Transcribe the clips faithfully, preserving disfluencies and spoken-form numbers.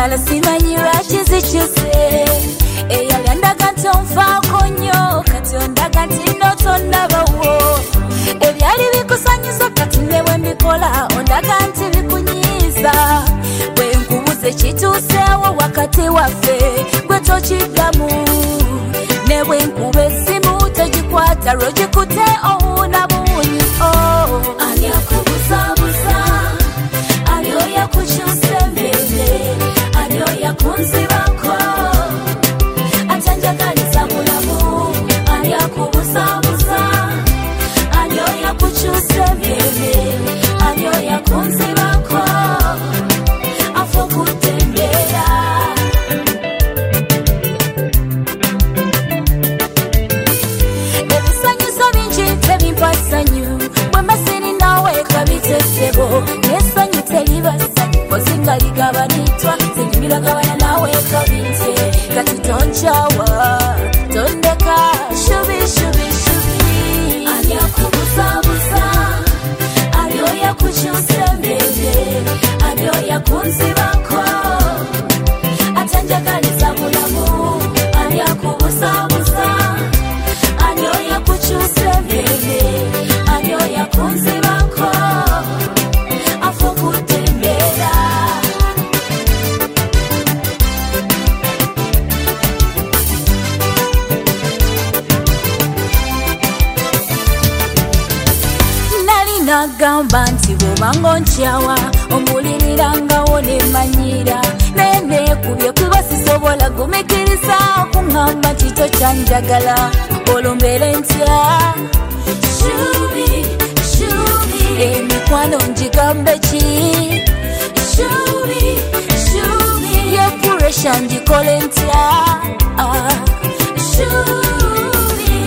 Omulala simanyi lwaki zikyuse eyali andaga nti onfaako nnyo kati ondaga nti nno tonnabawo ebyali bikusanyusa kati ne bwe mbikola ondaga nti bikunyiiza bwe nkubuze kituuseewo wakati waffe gwe tokiddamu ne bwe nkuba essimu togikwata lwogikute owuuna buwunyi ani akubuzaabuza ani oyakukyusa emmere ani oyakunzibako atanjagaliza bulamu ani akubuzaabuza ani oyakukyusa emmere ani oyakunzibako afa okutembera ebisanyuso bingi tebimpa ssanyu bwe masiri naawe kabitesebo n'essanyu teriba ssanyu kozinga ligabanitwa zenyimiragabana naawe kabite kati tonkyawa tondeka shubi shubi shubi ani akubuzaabuza ani oyakukyusa emmere ani oyakunzibako atanjagaliza bulamu ani akubuzaabuza ani oyakukyusa emmere ani oyakunzibako afa okutembera nali nagamba nti bwobanga onkyawa omulirangawo nemanyira naye neekubye kuba sisobola gumikiriza okuŋŋamba nti tokyanjagala olwo mbeere ntya shubi shubi emikwano ngigambe ki shubi shubi ye puresha ngikole ntya ah, shubi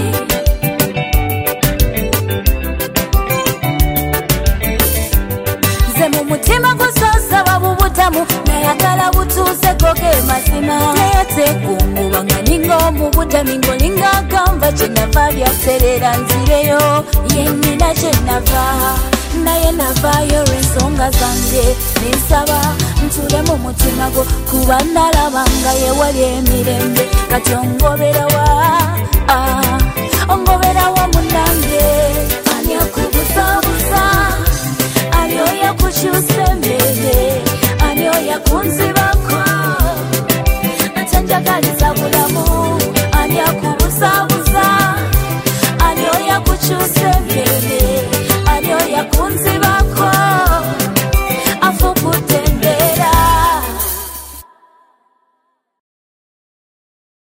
nze mu mutima gusasaba bubutamu nayagala butuuseko ge mazima naye tekunguba nga ninga omubutami ng'olingagamba kye nava byaterera nzireyo yennina kye nava naye navaayo olw'ensonga zange ninsaba ntule mu mutima gwo kuba nalabanga yewali emirembe kati ongoberawa ah, ongoberawa munange ani akubuzaabuza ani oyakukyusa emmere ani oyakunziba